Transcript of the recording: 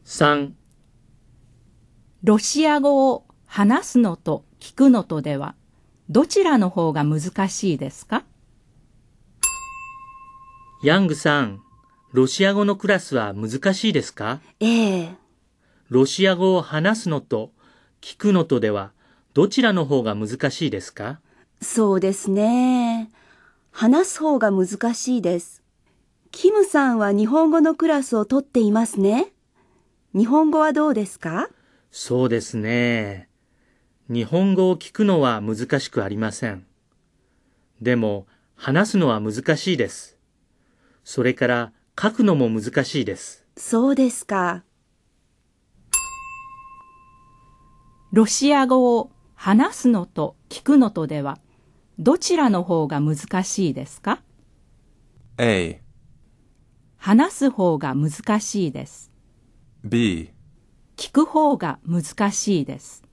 3、 ロシア語を話すのと聞くのとでは、どちらの方が難しいですか？ ヤングさん、ロシア語のクラスは難しいですか？ ええ。 ロシア語を話すのと聞くのとでは、どちらの方が難しいですか？ そうですね。話す方が難しいです。キムさんは日本語のクラスを取っていますね。日本語はどうですか？ そうですね。日本語を聞くのは難しくありません。でも、話すのは難しいです。それから書くのも難しいです。 そうですか。 ロシア語を話すのと聞くのとでは、どちらの方が難しいですか？ A, 話す方が難しいです。 B. 聞く方が難しいです。